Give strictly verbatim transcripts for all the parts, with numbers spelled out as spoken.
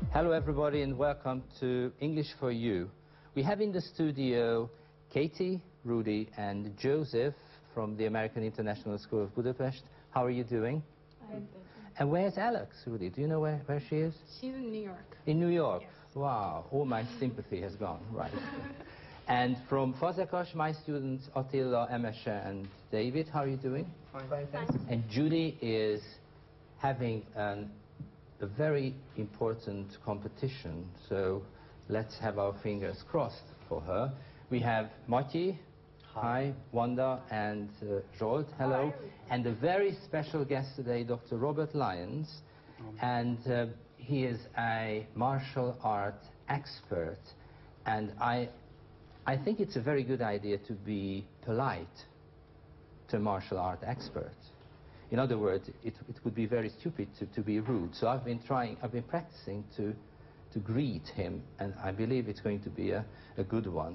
Hello everybody and welcome to English for You. We have in the studio Katie, Rudy and Joseph from the American International School of Budapest. How are you doing? I'm And where's Alex, Rudy? Do you know where, where she is? She's in New York. In New York? Yes. Wow, all my sympathy has gone, right. And from Fazekas, my students Attila, Emese and David, how are you doing? Fine, Fine thanks. And Judy is having an, a very important competition, so let's have our fingers crossed for her. We have Matyi, hi, hi Wanda, and uh, Zsolt, hello, hi. And a very special guest today, Doctor Robert Lyons, um. and uh, he is a martial art expert, and I, I think it's a very good idea to be polite to a martial art expert. In other words, it, it would be very stupid to, to be rude. So I've been trying, I've been practicing to, to greet him, and I believe it's going to be a, a good one.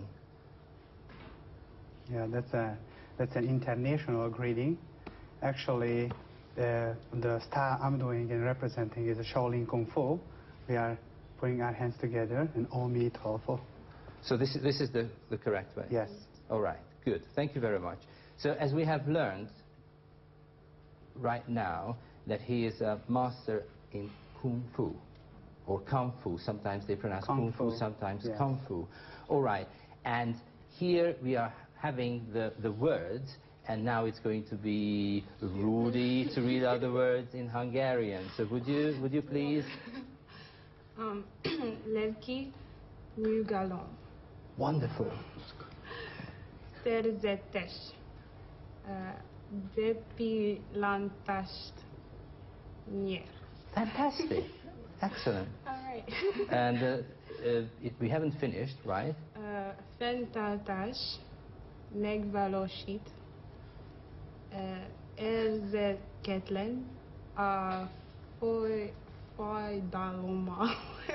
Yeah, that's a that's an international greeting. Actually, uh, the style I'm doing and representing is a Shaolin Kung Fu. We are putting our hands together and Omi Tolfo. So this is this is the the correct way. Yes. All right. Good. Thank you very much. So as we have learned right now that he is a master in Kung Fu, or Kung Fu. Sometimes they pronounce Kung, Kung Fu, Fu, sometimes yes. Kung Fu. All right. And here we are having the, the words, and now it's going to be Rudy to read out the words in Hungarian. So would you, would you please? Um, Lelki nyugalom. Wonderful. Terzetes. Depillantást nyer. Fantastic. Excellent. All right. And uh, uh, it, we haven't finished, right? Uh, fenntartás megvalósít uh, érzéketlen a foly, fájdalommal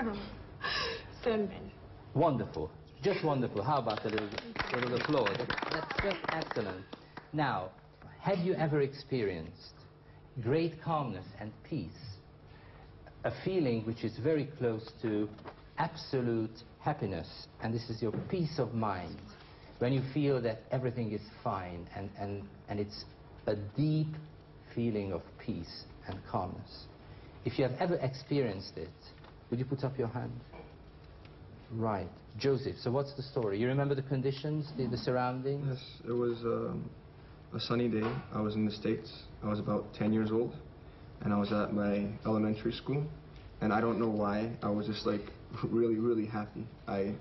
szemben. Wonderful. Just wonderful. How about a little, a little applause? That's just excellent. Now, have you ever experienced great calmness and peace, a feeling which is very close to absolute happiness, and this is your peace of mind, when you feel that everything is fine, and, and, and it's a deep feeling of peace and calmness? If you have ever experienced it, would you put up your hand? Right. Joseph, so what's the story? You remember the conditions, the, the surroundings? Yes, it was um, a sunny day. I was in the States. I was about ten years old, and I was at my elementary school, and I don't know why, I was just like really, really happy. I,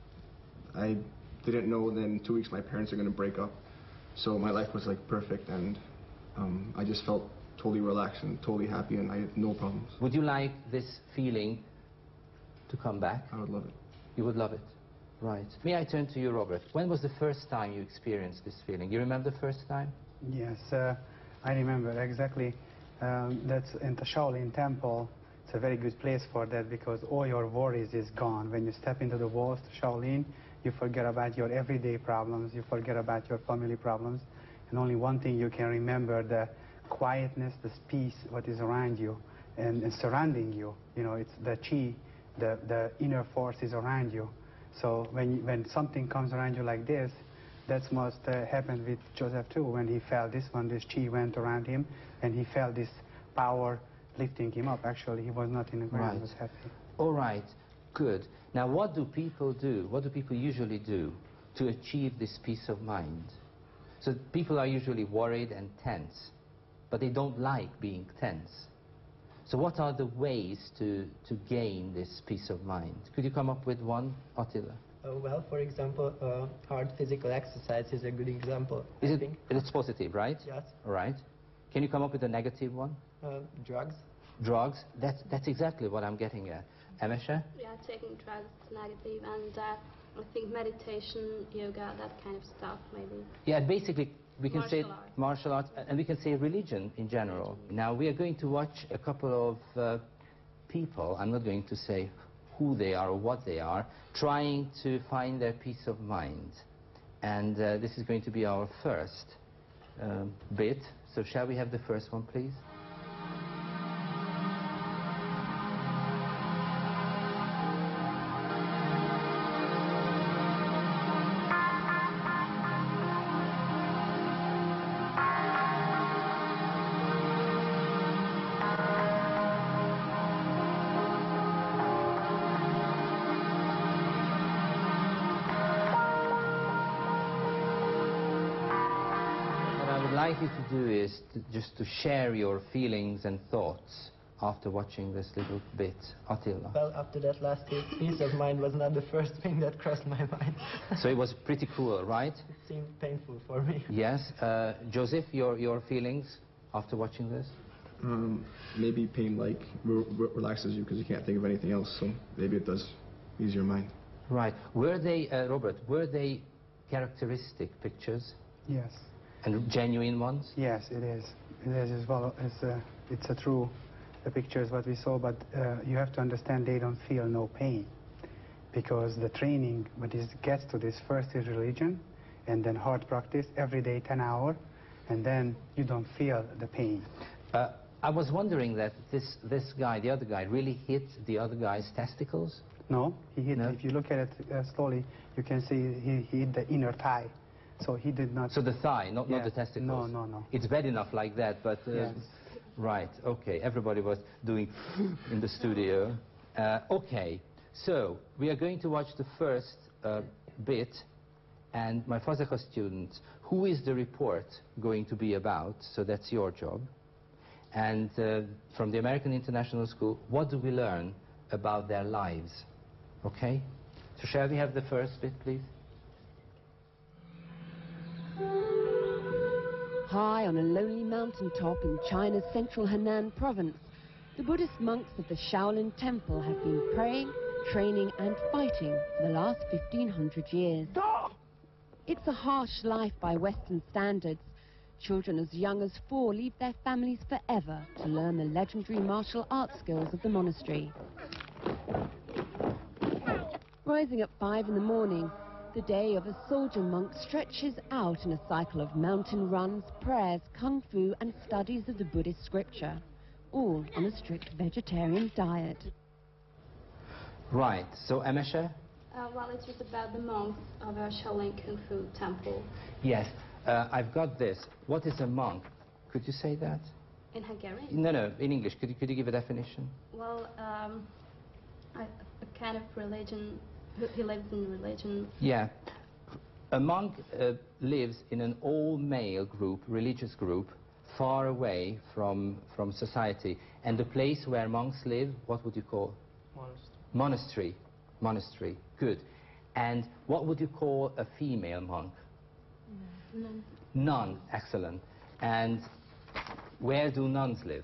I didn't know that in two weeks my parents are going to break up, so my life was like perfect, and um, I just felt totally relaxed and totally happy, and I had no problems. Would you like this feeling to come back? I would love it. You would love it. Right. May I turn to you, Robert? When was the first time you experienced this feeling? You remember the first time? Yes, uh, I remember exactly. Um, that's in the Shaolin Temple. It's a very good place for that because all your worries is gone. When you step into the walls to Shaolin, you forget about your everyday problems, you forget about your family problems, and only one thing you can remember, the quietness, the peace, what is around you and, and surrounding you. You know, it's the chi, the, the inner force is around you. So when, you, when something comes around you like this, that's must uh, happened with Joseph too. When he felt this one, this chi went around him, and he felt this power lifting him up. Actually, he was not in the ground, right. He was happy. All right, good. Now, what do people do? What do people usually do to achieve this peace of mind? So people are usually worried and tense, but they don't like being tense. So what are the ways to, to gain this peace of mind? Could you come up with one, Attila? Uh, well, for example, uh, hard physical exercise is a good example, is I it, think. It's positive, right? Yes. All right. Can you come up with a negative one? Uh, drugs. Drugs? That's, that's exactly what I'm getting at. Emese? Yeah, taking drugs is negative, and uh, I think meditation, yoga, that kind of stuff, maybe. Yeah, basically, we can martial say arts. martial arts, and we can say religion in general. Religion. Now, we are going to watch a couple of uh, people, I'm not going to say who they are or what they are, trying to find their peace of mind. And uh, this is going to be our first um, bit. So shall we have the first one, please? like you to do is to, just to share your feelings and thoughts after watching this little bit. Attila. Well, after that last piece of mine was not the first thing that crossed my mind. So it was pretty cruel, right? It seemed painful for me. Yes. Uh, Joseph, your, your feelings after watching this? Um, maybe pain like re re relaxes you because you can't think of anything else, so maybe it does ease your mind. Right. Were they, uh, Robert, were they characteristic pictures? Yes. And genuine ones? Yes, it is. It is as well. It's a, it's a true the pictures what we saw, but uh, you have to understand they don't feel no pain because the training what is gets to this first is religion and then hard practice every day ten hours and then you don't feel the pain. Uh, I was wondering that this, this guy, the other guy, really hit the other guy's testicles? No, he hit, No? if you look at it uh, slowly, you can see he, he hit the inner thigh. So he did not... So the thigh, not, Yeah. not the testicles? No, no, no. It's bad enough like that, but... Uh, Yes. Right, okay. Everybody was doing in the studio. Uh, okay, so we are going to watch the first uh, bit, and my Fazaka students, who is the report going to be about? So that's your job. And uh, from the American International School, what do we learn about their lives? Okay? So shall we have the first bit, please? High on a lonely mountaintop in China's central Henan province, the Buddhist monks of the Shaolin Temple have been praying, training and fighting for the last fifteen hundred years. It's a harsh life by Western standards. Children as young as four leave their families forever to learn the legendary martial arts skills of the monastery. Rising at five in the morning, the day of a soldier monk stretches out in a cycle of mountain runs, prayers, kung fu and studies of the Buddhist scripture, all on a strict vegetarian diet. Right, so Amesha? Uh, well, it was about the monks of a Shaolin Kung Fu temple Yes, uh, I've got this. What is a monk? Could you say that? in Hungarian. No, no, in English. Could you, could you give a definition? Well, um, a, a kind of religion, who- he lives in religion. Yeah. A monk uh, lives in an all-male group, religious group, far away from, from society. And the place where monks live, what would you call? Monastery. Monastery. Monastery. Good. And what would you call a female monk? None. Nun. Excellent. And where do nuns live?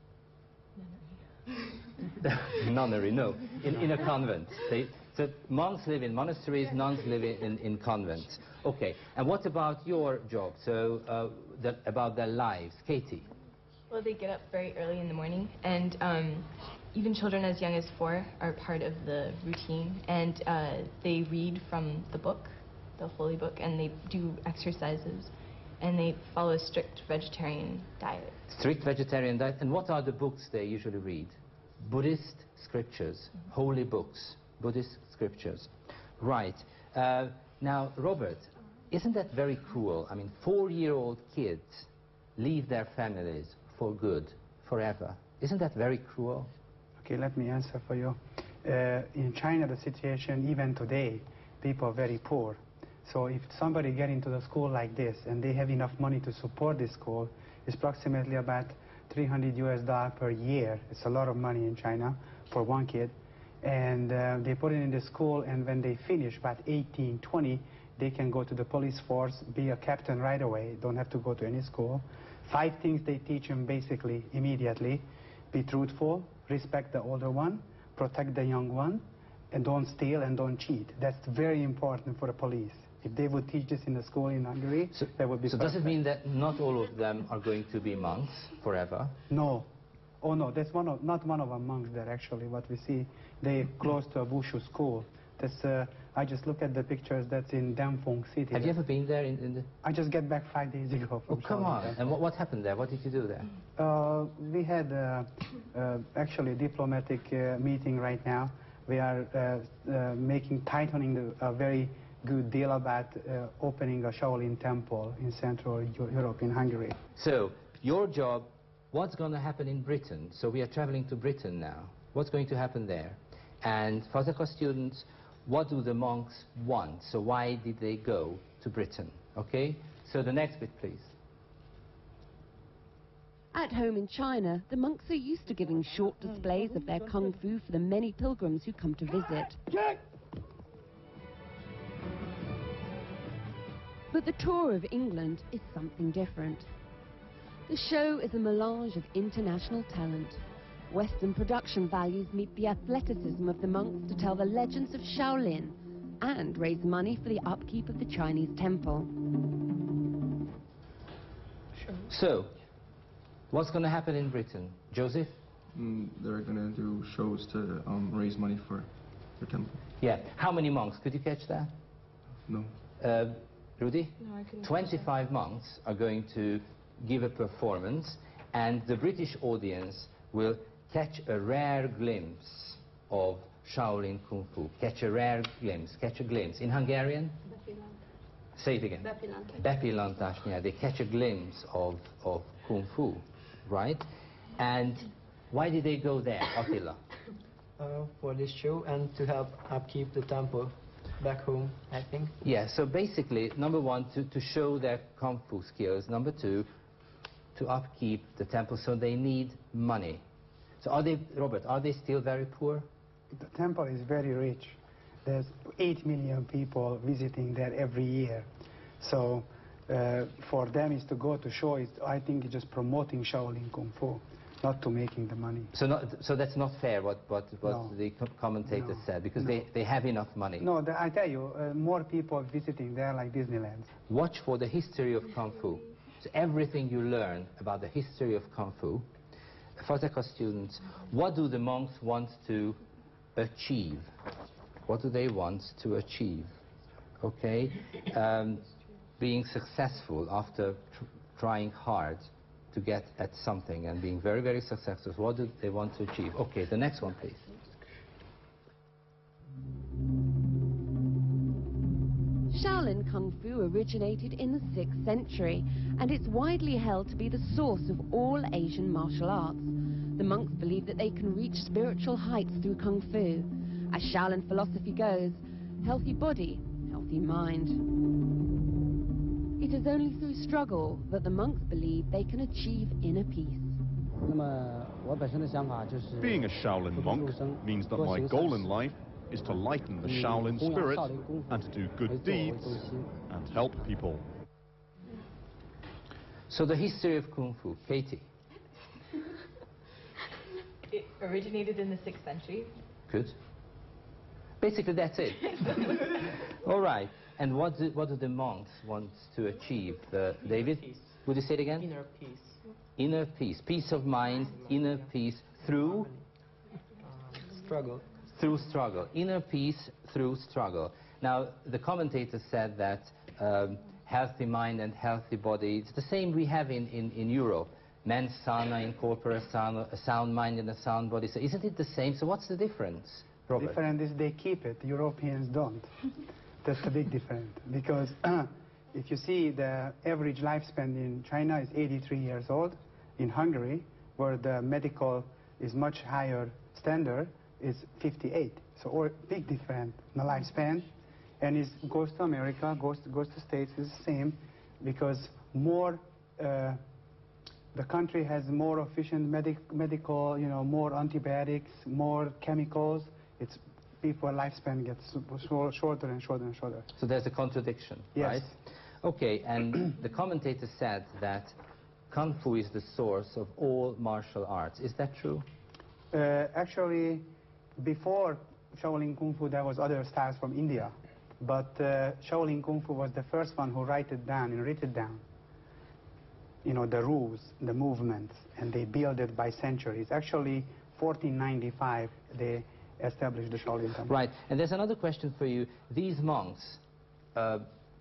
Nunnery, no. In, in a convent. They, so monks live in monasteries, nuns live in, in, in convents. Okay. And what about your job? So uh, the, about their lives. Katie? Well, they get up very early in the morning, and um, even children as young as four are part of the routine, and uh, they read from the book, the holy book, and they do exercises, and they follow a strict vegetarian diet. Strict vegetarian diet. And what are the books they usually read? Buddhist scriptures, mm-hmm. holy books, Buddhist scriptures. Right. Uh, now, Robert, isn't that very cruel? I mean, four-year-old kids leave their families for good, forever. Isn't that very cruel? Okay, let me answer for you. Uh, in China, the situation, even today, people are very poor. So if somebody get into the school like this and they have enough money to support this school, it's approximately about three hundred U S dollars per year. It's a lot of money in China for one kid. And uh, they put it in the school, and when they finish, about eighteen, twenty, they can go to the police force, be a captain right away, don't have to go to any school. Five things they teach them basically immediately: be truthful, respect the older one, protect the young one, and don't steal and don't cheat. That's very important for the police. If they would teach this in the school in Hungary, so, that would be So perfect. does it mean that not all of them are going to be monks forever? No. Oh no, that's one of, not one of our monks there actually, what we see. They're close to a Wushu school. That's, uh, I just look at the pictures that's in Damphong City. Have you ever been there? In, in the... I just get back five days ago from Oh, come Shaolin on. Temple. And what, what happened there? What did you do there? Uh, we had uh, uh, actually a diplomatic uh, meeting right now. We are uh, uh, making, tightening the, a very good deal about uh, opening a Shaolin temple in Central Europe, in Hungary. So, your job, what's going to happen in Britain? So we are traveling to Britain now. What's going to happen there? And Fazaka students, what do the monks want? So why did they go to Britain? Okay? So the next bit, please. At home in China, the monks are used to giving short displays of their kung fu for the many pilgrims who come to visit. But the tour of England is something different. The show is a melange of international talent. Western production values meet the athleticism of the monks to tell the legends of Shaolin and raise money for the upkeep of the Chinese temple. So, what's going to happen in Britain? Joseph? Mm, they're going to do shows to um, raise money for the temple. Yeah. How many monks? Could you catch that? No. Uh, Rudy? No, I couldn't. twenty-five monks are going to give a performance, and the British audience will catch a rare glimpse of Shaolin Kung Fu. Catch a rare glimpse. Catch a glimpse. In Hungarian? Say it again. Bepillantás. Yeah, they catch a glimpse of, of Kung Fu, right? And why did they go there, Attila? Uh, for this show and to help upkeep the temple back home, I think. Yeah, so basically, number one, to, to show their Kung Fu skills. Number two, to upkeep the temple, so they need money. So are they, Robert, are they still very poor? The temple is very rich. There's eight million people visiting there every year. So uh, for them is to go to show, it, I think it's just promoting Shaolin Kung Fu, not to making the money. So, not, so that's not fair what, what, what No. the co commentator No. said, because No. they, they have enough money. No, the, I tell you, uh, more people visiting there like Disneyland. Watch for the history of Kung Fu. So everything you learn about the history of Kung Fu. Fazeka students, what do the monks want to achieve? What do they want to achieve? Okay? Um, being successful after tr trying hard to get at something and being very, very successful. What do they want to achieve? Okay, the next one, please. Shaolin Kung Fu originated in the sixth century, and it's widely held to be the source of all Asian martial arts. The monks believe that they can reach spiritual heights through Kung Fu. As Shaolin philosophy goes, healthy body, healthy mind. It is only through struggle that the monks believe they can achieve inner peace. Being a Shaolin monk means that my goal in life is to lighten the Shaolin spirit and to do good deeds and help people. So the history of Kung Fu, Katie. It originated in the sixth century. Good. Basically, that's it. All right. And what do, what do the monks want to achieve? Uh, David, Peace. would you say it again? Inner peace. Inner peace. Peace of mind, inner peace through? Um, struggle. Through struggle. Inner peace through struggle. Now, the commentator said that um, healthy mind and healthy body, it's the same we have in, in, in Europe. Mens sana in corpore sano, a sound mind and a sound body. So isn't it the same? So what's the difference, Robert? Different is they keep it, Europeans don't. That's the big difference. Because if you see the average lifespan in China is eighty-three years old. In Hungary, where the medical is much higher standard, is fifty-eight. So or big difference in the lifespan. And it goes to America, goes to, goes to States, it's the same. Because more, uh, the country has more efficient medic, medical, you know, more antibiotics, more chemicals. It's people lifespan gets shorter and shorter and shorter. So there's a contradiction, Yes. right? Okay, and the commentator said that Kung Fu is the source of all martial arts. Is that true? Uh, actually, before Shaolin Kung Fu, there was other styles from India. But uh, Shaolin Kung Fu was the first one who write it down and wrote it down. You know, the rules, the movements, and they built it by centuries. Actually, fourteen ninety-five, they established the Shaolin Temple. Right, and there's another question for you. These monks uh,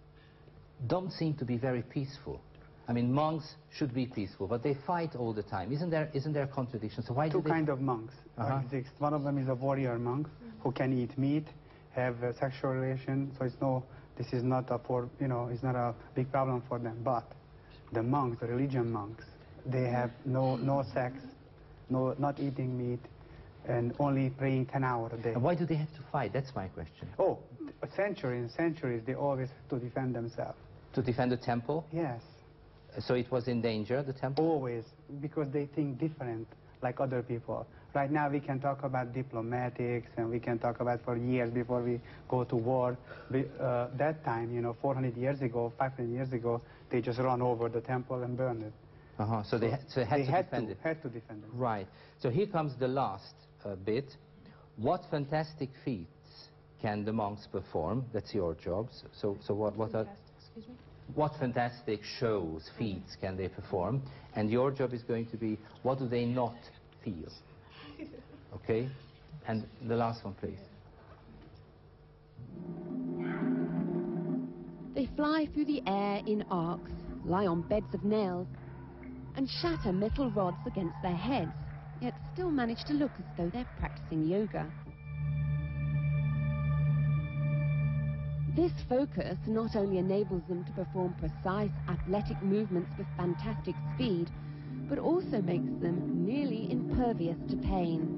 don't seem to be very peaceful. I mean, monks should be peaceful, but they fight all the time. Isn't there, isn't there a contradiction? So why Two do they... kind of monks Uh-huh. exist. One of them is a warrior monk who can eat meat, have a sexual relation. So it's no, this is not a for, you know, it's not a big problem for them. But the monks, the religion monks, they have no no sex, no not eating meat, and only praying ten hours a day. And why do they have to fight? That's my question. Oh, centuries and centuries, they always have to defend themselves. To defend the temple? Yes. So it was in danger, the temple? Always, because they think different, like other people. Right now we can talk about diplomatics, and we can talk about for years before we go to war. Be, uh, that time, you know, four hundred years ago, five hundred years ago, they just run over the temple and burn it. Uh-huh. So, so they, ha so they had they to had defend to, it? had to defend it. Right. So here comes the last uh, bit. What fantastic feats can the monks perform? That's your job. So, so what, what are... Excuse me? What fantastic shows, feats can they perform? And your job is going to be, what do they not feel? Okay? And the last one, please. They fly through the air in arcs, lie on beds of nails, and shatter metal rods against their heads, yet still manage to look as though they're practicing yoga. This focus not only enables them to perform precise athletic movements with fantastic speed, but also makes them nearly impervious to pain.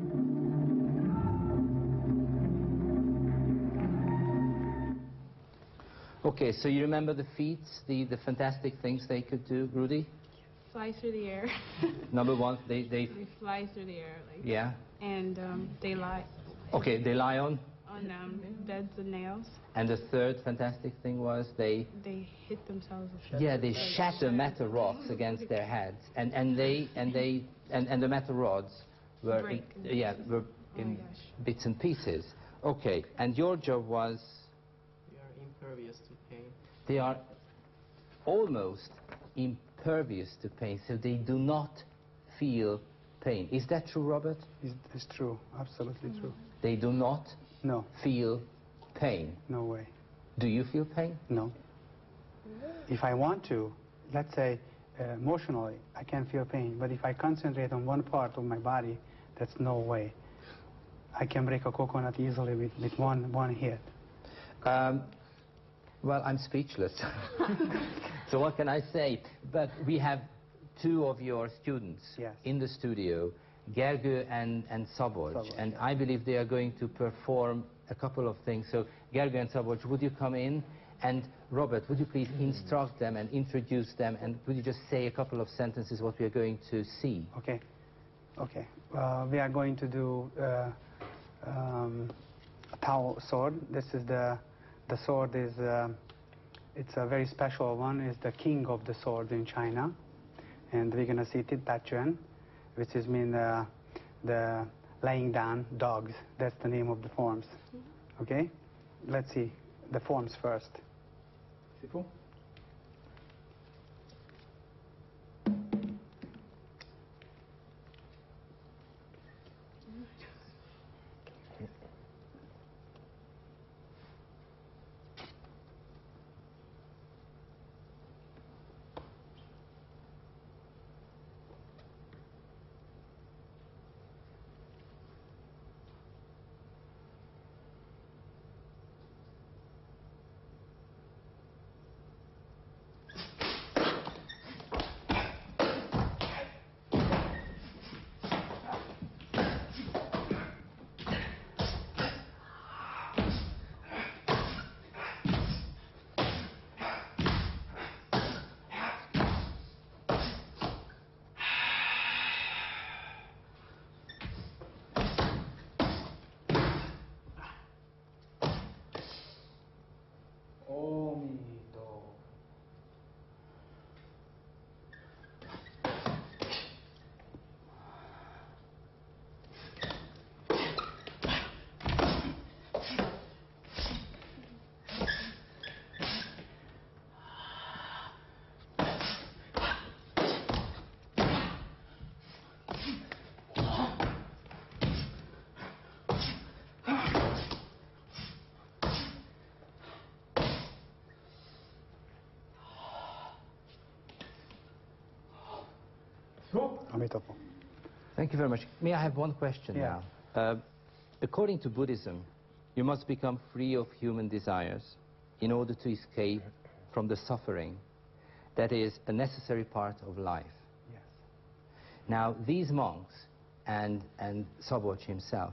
Okay, so you remember the feats, the, the fantastic things they could do, Rudy? Fly through the air. Number one, they... they They fly through the air, like. yeah? And um, they lie Okay, they lie on. on um, beds of nails. And the third fantastic thing was they... They hit themselves with Yeah, they shatter metal rocks against their heads, and and they and they and, and the metal rods were Break. in, yeah were Oh in my gosh. bits and pieces. Okay, and your job was We are impervious to pain. they are almost impervious to pain, so they do not feel pain. Is that true, Robert? It's, it's true, absolutely true. They do not No, feel pain. no way. Do you feel pain? No. If I want to, let's say, uh, emotionally, I can feel pain. But if I concentrate on one part of my body, that's no way. I can break a coconut easily with, with one, one hit. Um, well, I'm speechless. So what can I say? But we have two of your students Yes. in the studio, Gergő and, and Szabolcs, Szabolcs, and yeah. I believe they are going to perform a couple of things. So Gergő and Szabolcs, would you come in? And Robert, would you please instruct them and introduce them, and would you just say a couple of sentences what we are going to see? Okay. Okay. Uh, we are going to do uh, um, a Tao sword. This is the the sword is uh, it's a very special one. It's the king of the swords in China, and we're gonna see Titachuan, which is mean uh, the laying down dogs. That's the name of the forms. Okay. Let's see the forms first. Amitabha. Thank you very much. May I have one question Yeah. now? Uh, according to Buddhism, you must become free of human desires in order to escape from the suffering that is a necessary part of life. Yes. Now, these monks and, and Szabolcs himself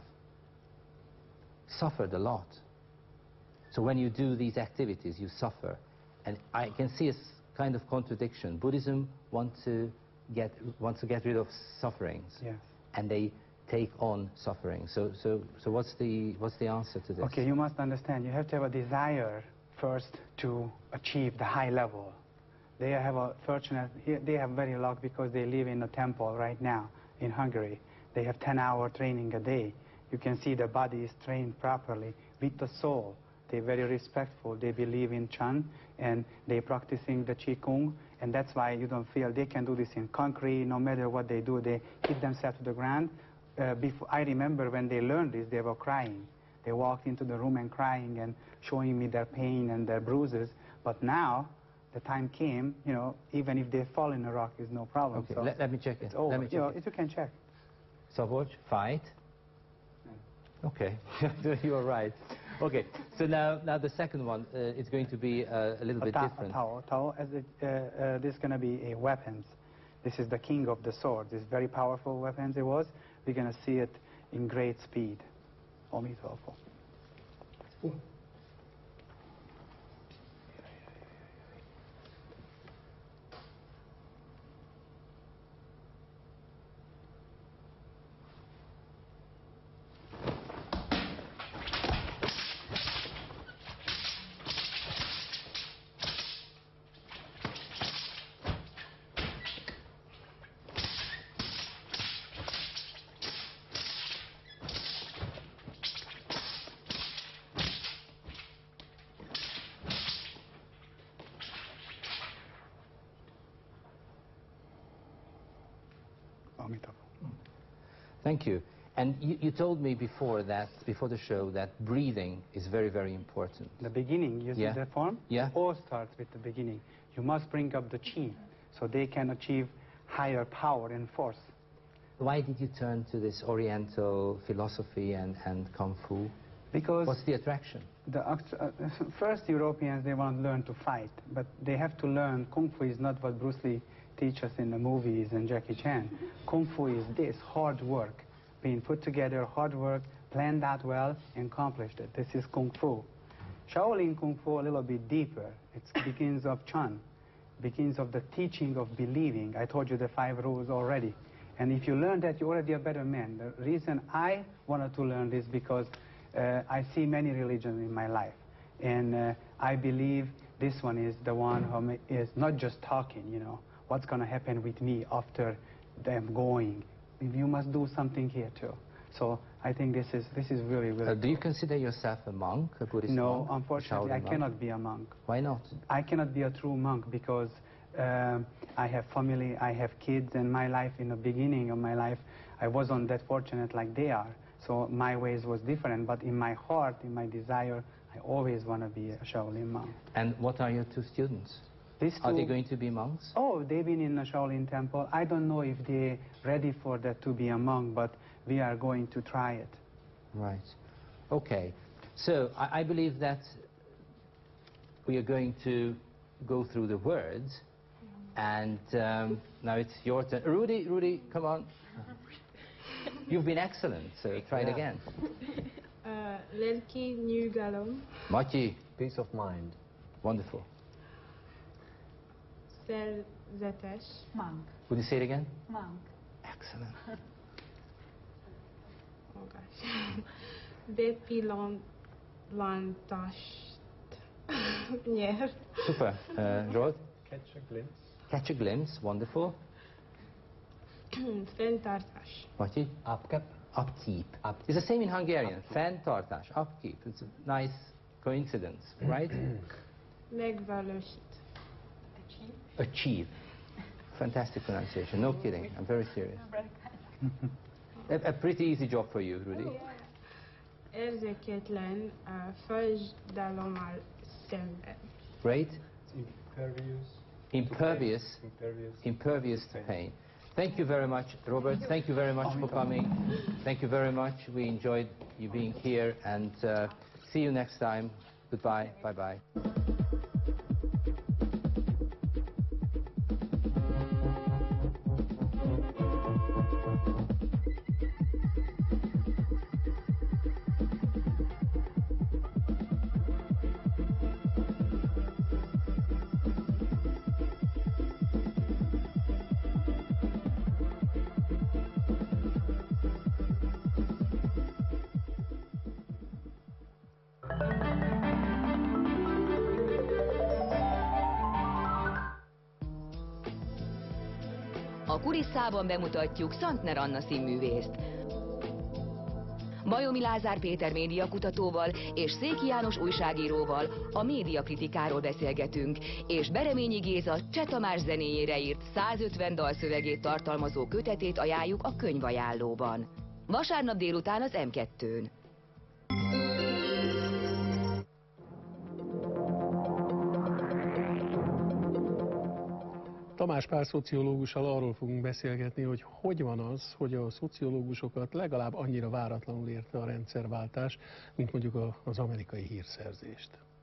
suffered a lot. So when you do these activities, you suffer. And I can see a s kind of contradiction. Buddhism wants to get wants to get rid of sufferings, Yes. and they take on suffering. So, so, so what's the what's the answer to this? Okay, you must understand. You have to have a desire first to achieve the high level. They have a fortunate. They have very luck because they live in a temple right now in Hungary. They have ten hour training a day. You can see the body is trained properly with the soul. They're very respectful. They believe in Chan, and they're practicing the Qigong, and that's why you don't feel they can do this in concrete. No matter what they do, they hit themselves to the ground. Uh, before, I remember when they learned this, they were crying. They walked into the room and crying and showing me their pain and their bruises. But now, the time came, you know, even if they fall in a rock, is no problem. Okay, so let, let me check it. it's over. Let me check you know, it. if you can check. Szabolcs, fight. Okay, you are right. Okay, so now, now the second one uh, is going to be uh, a little A bit ta- different. A Tao. Tao, as it, uh, uh, this is going to be a weapons. This is the king of the sword. This very powerful weapons it was. We're going to see it in great speed. Om Tao. Thank you. And you, you told me before that, before the show, that breathing is very, very important. The beginning, you Yeah. see the form? Yeah. It all starts with the beginning. You must bring up the chi, so they can achieve higher power and force. Why did you turn to this Oriental philosophy and, and Kung Fu? Because What's the attraction? the act- uh, first Europeans, they want to learn to fight, but they have to learn Kung Fu is not what Bruce Lee teaches in the movies and Jackie Chan. Kung Fu is this, hard work, being put together, hard work, planned that well, and accomplished it. This is Kung Fu. Shaolin Kung Fu a little bit deeper. It begins of Chan, begins of the teaching of believing. I told you the five rules already. And if you learn that, you're already a better man. The reason I wanted to learn this because uh, I see many religions in my life. And uh, I believe this one is the one who ma- is not just talking, you know, what's going to happen with me after them going. You must do something here too. So I think this is this is really, really Uh, do you cool. consider yourself a monk, a Buddhist No, monk? unfortunately, I Shaolin monk? cannot be a monk. Why not? I cannot be a true monk because um, I have family, I have kids, and my life in the beginning of my life, I wasn't that fortunate like they are. So my ways was different, but in my heart, in my desire, I always want to be a Shaolin monk. And what are your two students? These Are they two- going to be monks? Oh, they've been in the Shaolin temple. I don't know if they're ready for that to be a monk, but we are going to try it. Right. Okay. So I, I believe that we are going to go through the words, and um, now it's your turn. Rudy, Rudy, come on. You've been excellent, so try it Yeah. again. Uh, Lelki Nyugalom, Matyi, Peace of mind. wonderful. Szerzetes, Monk. Would you say it again? Monk. Excellent. oh gosh, Bepilon Lantast, Nyer, Super. Uh, Rod? Catch a glimpse. Catch a glimpse, wonderful. Fenntartás, Matyi? Upkeep. Upkeep. It's the same in Hungarian. Fenntartás, upkeep. It's a nice coincidence, right? Megvalósít, Achieve. Fantastic pronunciation. No kidding. I'm very serious. a, a pretty easy job for you, Rudy. Érzéketlen uh, fagydalommal szemben. Great. Impervious. Impervious. Impervious. Impervious to pain. Thank you very much, Robert. Thank you very much for coming. Thank you very much. We enjoyed you being here, and uh, see you next time. Goodbye. Bye-bye. Kurisszában bemutatjuk Szantner Anna színművészt. Bajomi Lázár Péter médiakutatóval és Széki János újságíróval a médiakritikáról beszélgetünk, és Bereményi Géza Cseh Tamás zenéjére írt százötven dalszövegét tartalmazó kötetét ajánljuk a könyvajánlóban. Vasárnap délután az em kettőn. Tamás Pál szociológussal arról fogunk beszélgetni, hogy hogy van az, hogy a szociológusokat legalább annyira váratlanul érte a rendszerváltás, mint mondjuk az amerikai hírszerzést.